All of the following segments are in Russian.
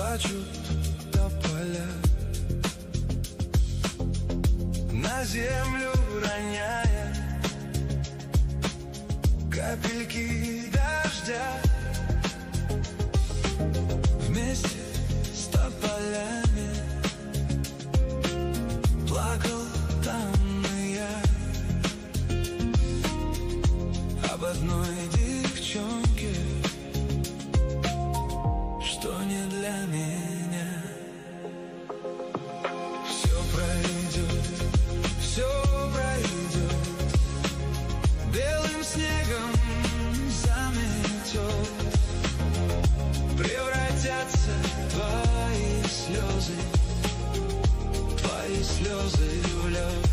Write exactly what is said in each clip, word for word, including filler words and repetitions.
Плачут тополя, на землю роняя капельки дождя. Вместе с тополями плакал там и я об одной девчонке, что не для меня. Все пройдет, все пройдет, белым снегом заметет. Превратятся твои слезы, твои слезы в лед.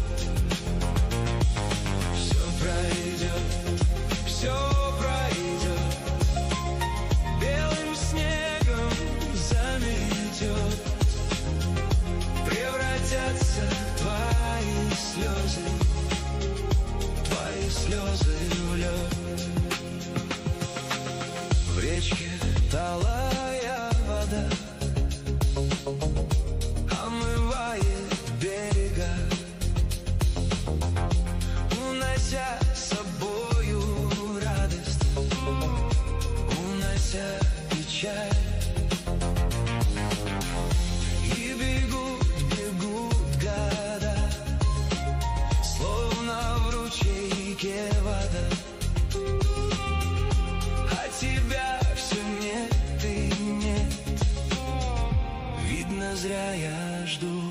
Все пройдет, все пройдет, белым снегом заметет. Превратятся твои слезы, твои слезы в лед. В речке талая вода омывает берега, унося с собою радость, унося печаль. И бегут, бегут года, словно в ручейке вода, а тебя все нет и нет. Видно, зря я жду.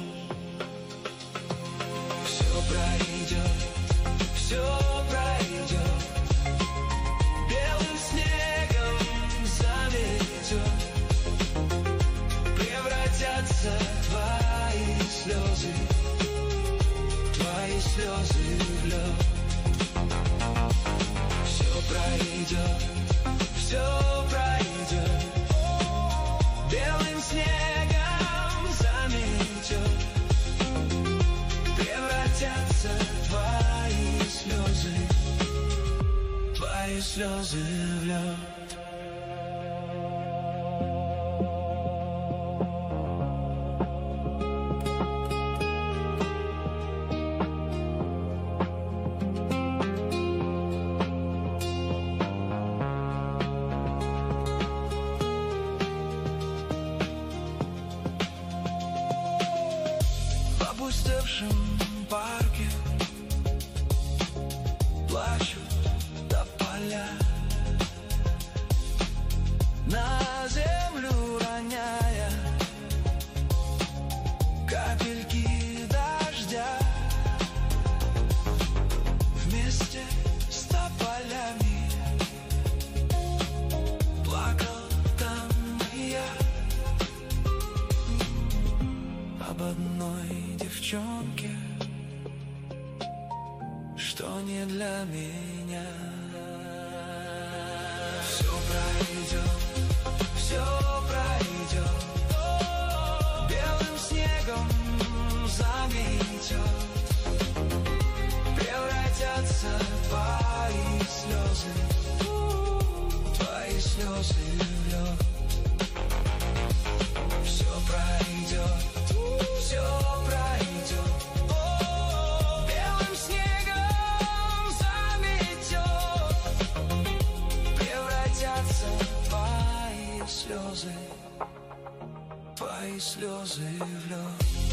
Все пройдет, все пройдет, белым снегом заметет. Превратятся твои слезы, твои слезы в лед. Все пройдет, все пройдет, белым снегом заметет. Превратятся твои слезы, твои слезы в лед. В опустевшем парке плачут тополя, на землю роняя капельки дождя. Вместе с тополями плакал там и я об одной девчонке, что не для меня. Все пройдет, все пройдет, белым снегом заметет. Превратятся твои слезы, твои слезы в лед. Все пройдет, все пройдет, белым снегом заметет. Превратятся твои слезы, твои слезы в лед.